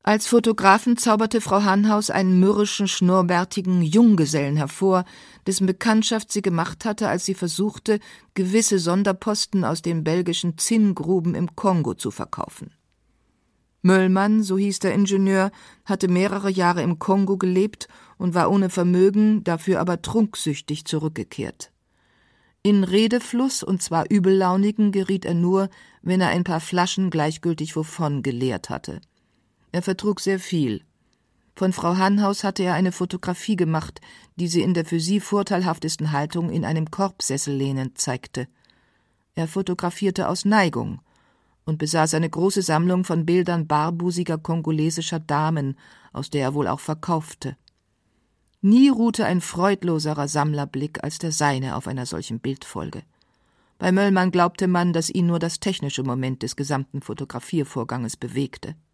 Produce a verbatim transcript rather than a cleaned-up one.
Als Fotografen zauberte Frau Hannhaus einen mürrischen, schnurrbärtigen Junggesellen hervor, dessen Bekanntschaft sie gemacht hatte, als sie versuchte, gewisse Sonderposten aus den belgischen Zinngruben im Kongo zu verkaufen. Möllmann, so hieß der Ingenieur, hatte mehrere Jahre im Kongo gelebt und war ohne Vermögen, dafür aber trunksüchtig zurückgekehrt. In Redefluss, und zwar übellaunigen, geriet er nur, wenn er ein paar Flaschen gleichgültig wovon geleert hatte. Er vertrug sehr viel. Von Frau Hannhaus hatte er eine Fotografie gemacht, die sie in der für sie vorteilhaftesten Haltung in einem Korbsessel lehnend zeigte. Er fotografierte aus Neigung und besaß eine große Sammlung von Bildern barbusiger kongolesischer Damen, aus der er wohl auch verkaufte. Nie ruhte ein freudloserer Sammlerblick als der seine auf einer solchen Bildfolge. Bei Möllmann glaubte man, dass ihn nur das technische Moment des gesamten Fotografiervorganges bewegte.